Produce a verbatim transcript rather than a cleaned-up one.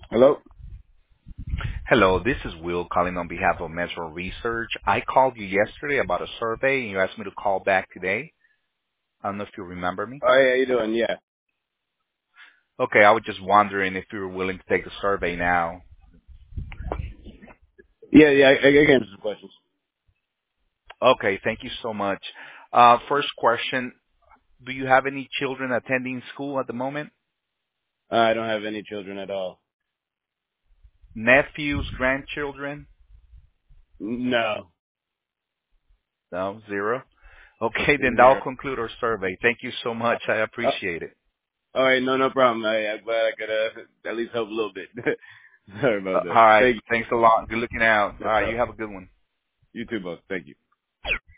Hello? Hello, this is Will calling on behalf of Metro Research. I called you yesterday about a survey, and you asked me to call back today. I don't know if you remember me. Oh, yeah, how you doing? Yeah. Okay, I was just wondering if you were willing to take the survey now. Yeah, yeah, I, I can answer some questions. Okay, thank you so much. Uh, first question, do you have any children attending school at the moment? Uh, I don't have any children at all. Nephews, grandchildren? No. No, zero. Okay, then that'll Zero. conclude our survey. Thank you so much. I Uh, appreciate it. all right, no, no problem. I, I'm glad I could uh, at least help a little bit. Sorry Uh, about that. all right, Thank you. thanks a lot. Good looking out. No All right, you problem. have a good one. You too, both. Thank you.